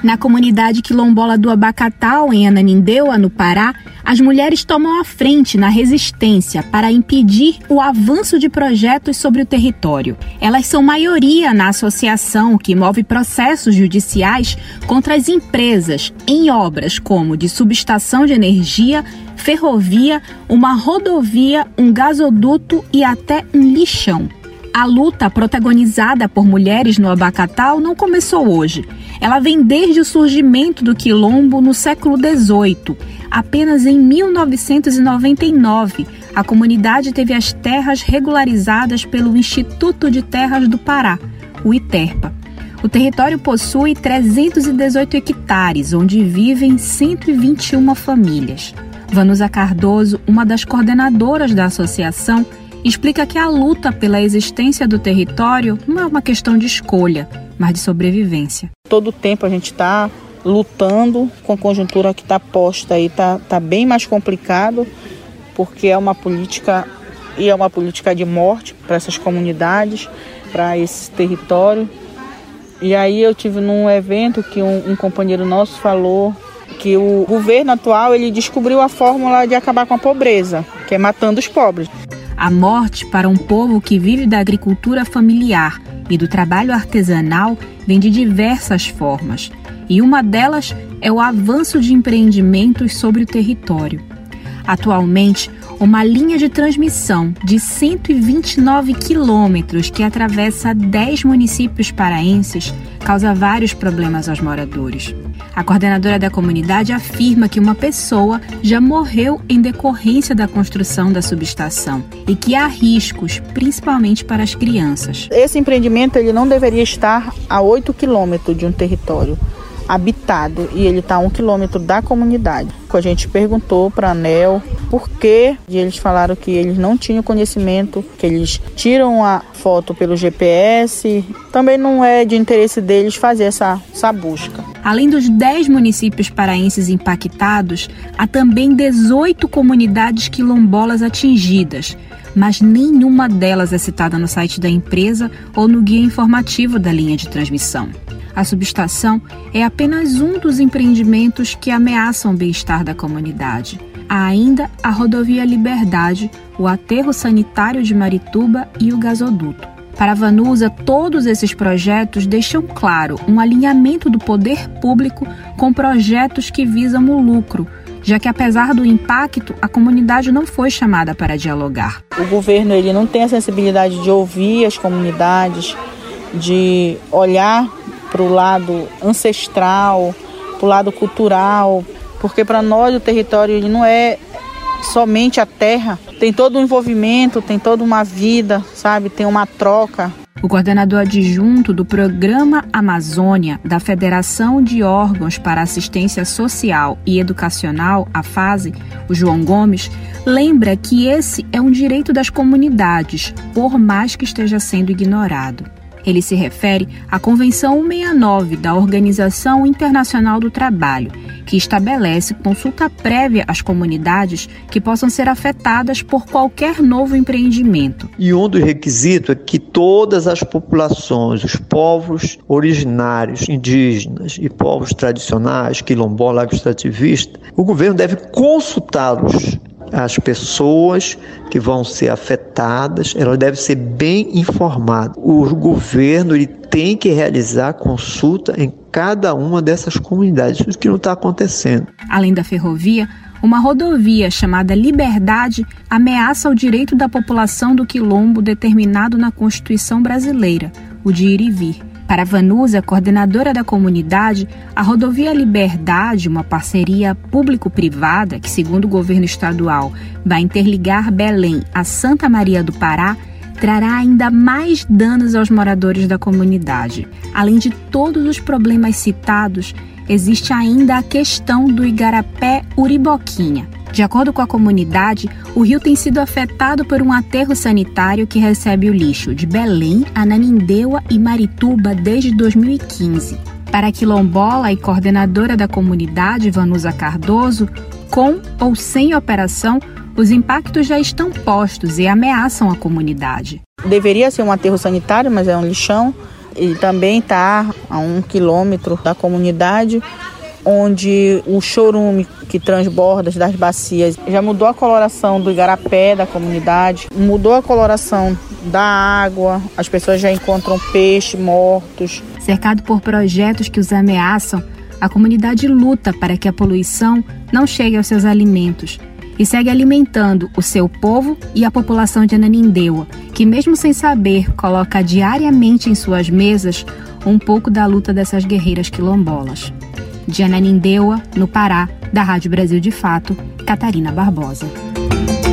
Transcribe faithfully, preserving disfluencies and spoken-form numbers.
Na comunidade quilombola do Abacatal, em Ananindeua, no Pará, as mulheres tomam a frente na resistência para impedir o avanço de projetos sobre o território. Elas são maioria na associação que move processos judiciais contra as empresas em obras como de subestação de energia, ferrovia, uma rodovia, um gasoduto e até um lixão. A luta protagonizada por mulheres no Abacatal não começou hoje. Ela vem desde o surgimento do quilombo no século dezoito. Apenas em mil novecentos e noventa e nove, a comunidade teve as terras regularizadas pelo Instituto de Terras do Pará, o ITERPA. O território possui trezentos e dezoito hectares, onde vivem cento e vinte e uma famílias. Vanusa Cardoso, uma das coordenadoras da associação, explica que a luta pela existência do território não é uma questão de escolha, mas de sobrevivência. Todo o tempo a gente está lutando com a conjuntura que está posta aí, está tá bem mais complicado, porque é uma política, e é uma política de morte para essas comunidades, para esse território. E aí eu tive num evento que um, um companheiro nosso falou que o governo atual ele descobriu a fórmula de acabar com a pobreza, que é matando os pobres. A morte para um povo que vive da agricultura familiar e do trabalho artesanal vem de diversas formas, e uma delas é o avanço de empreendimentos sobre o território. Atualmente, uma linha de transmissão de cento e vinte e nove quilômetros que atravessa dez municípios paraenses causa vários problemas aos moradores. A coordenadora da comunidade afirma que uma pessoa já morreu em decorrência da construção da subestação e que há riscos, principalmente para as crianças. Esse empreendimento ele não deveria estar a oito quilômetros de um território habitado e ele está a um quilômetro da comunidade. A gente perguntou para a ANEEL por que eles falaram que eles não tinham conhecimento, que eles tiram a foto pelo G P S. Também não é de interesse deles fazer essa, essa busca. Além dos dez municípios paraenses impactados, há também dezoito comunidades quilombolas atingidas, mas nenhuma delas é citada no site da empresa ou no guia informativo da linha de transmissão. A subestação é apenas um dos empreendimentos que ameaçam o bem-estar da comunidade. Há ainda a rodovia Liberdade, o aterro sanitário de Marituba e o gasoduto. Para a Vanusa, todos esses projetos deixam claro um alinhamento do poder público com projetos que visam o lucro, já que apesar do impacto, a comunidade não foi chamada para dialogar. O governo ele não tem a sensibilidade de ouvir as comunidades, de olhar para o lado ancestral, para o lado cultural, porque para nós o território ele não é somente a terra, tem todo um envolvimento, tem toda uma vida, sabe? Tem uma troca. O coordenador adjunto do Programa Amazônia da Federação de Órgãos para Assistência Social e Educacional, a FASE, o João Gomes, lembra que esse é um direito das comunidades, por mais que esteja sendo ignorado. Ele se refere à Convenção cento e sessenta e nove da Organização Internacional do Trabalho, que estabelece consulta prévia às comunidades que possam ser afetadas por qualquer novo empreendimento. E um dos requisitos é que todas as populações, os povos originários, indígenas e povos tradicionais, quilombola, agroextrativista, o governo deve consultá-los. As pessoas que vão ser afetadas, elas devem ser bem informadas. O governo ele tem que realizar consulta em cada uma dessas comunidades, o que não está acontecendo. Além da ferrovia, uma rodovia chamada Liberdade ameaça o direito da população do quilombo determinado na Constituição brasileira, o de ir e vir. Para Vanusa, coordenadora da comunidade, a rodovia Liberdade, uma parceria público-privada que, segundo o governo estadual, vai interligar Belém a Santa Maria do Pará, trará ainda mais danos aos moradores da comunidade. Além de todos os problemas citados, existe ainda a questão do Igarapé-Uriboquinha. De acordo com a comunidade, o rio tem sido afetado por um aterro sanitário que recebe o lixo de Belém, Ananindeua e Marituba desde dois mil e quinze. Para a quilombola e coordenadora da comunidade, Vanusa Cardoso, com ou sem operação, os impactos já estão postos e ameaçam a comunidade. Deveria ser um aterro sanitário, mas é um lixão. e também está a um quilômetro da comunidade, onde o chorume que transborda das bacias já mudou a coloração do igarapé da comunidade, mudou a coloração da água, as pessoas já encontram peixes mortos. Cercado por projetos que os ameaçam, a comunidade luta para que a poluição não chegue aos seus alimentos e segue alimentando o seu povo e a população de Ananindeua, que mesmo sem saber, coloca diariamente em suas mesas um pouco da luta dessas guerreiras quilombolas. De Ananindeua, no Pará, da Rádio Brasil de Fato, Catarina Barbosa.